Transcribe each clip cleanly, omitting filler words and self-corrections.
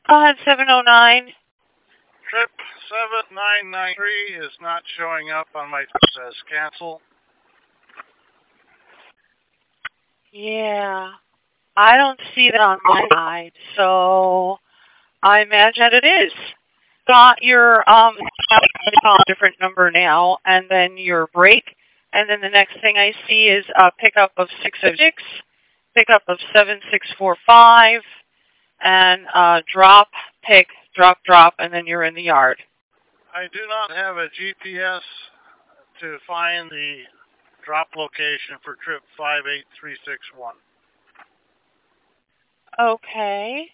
Go ahead, 709. Trip 7993 is not showing up on my says cancel. Yeah, I don't see that on my side, so I imagine it is. Got your different number now, and then your break, and then the next thing I see is a pickup of 606, pickup of 7645, and drop, pick, drop, and then you're in the yard. I do not have a GPS to find the drop location for trip 58361. Okay.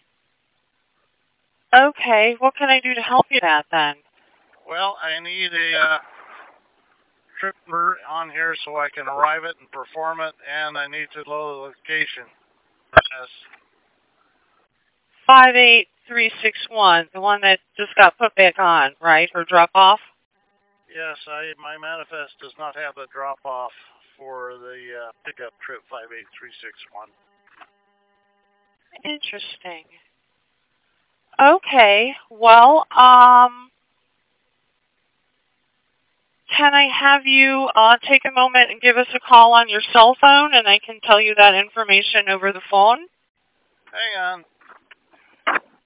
Okay, what can I do to help you with that then? Well, I need a trip number on here so I can arrive it and perform it, and I need to know the location. Yes. 58361, the one that just got put back on, right, or drop off? Yes, my manifest does not have the drop off for the pickup trip 58361. Interesting. Okay, well, can I have you take a moment and give us a call on your cell phone, and I can tell you that information over the phone? Hang on.